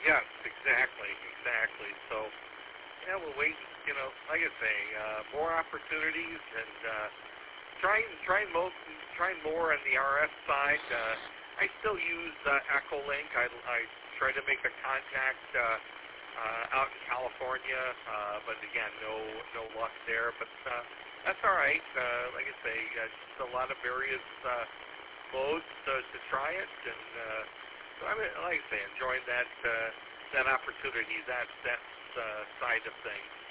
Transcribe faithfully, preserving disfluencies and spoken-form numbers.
Yes, exactly, exactly. So, yeah, we'll wait. You know, like I say, uh, more opportunities and uh, trying trying most trying more on the R F side. Uh, I still use uh, Echolink. I, I try to make a contact uh, uh, out in California, uh, but again, no no luck there. But uh, that's all right. Uh, like I say, uh, just a lot of various uh, modes uh, to try it, and uh, so I mean, like I say, enjoying that uh, that opportunity, that that uh, side of things.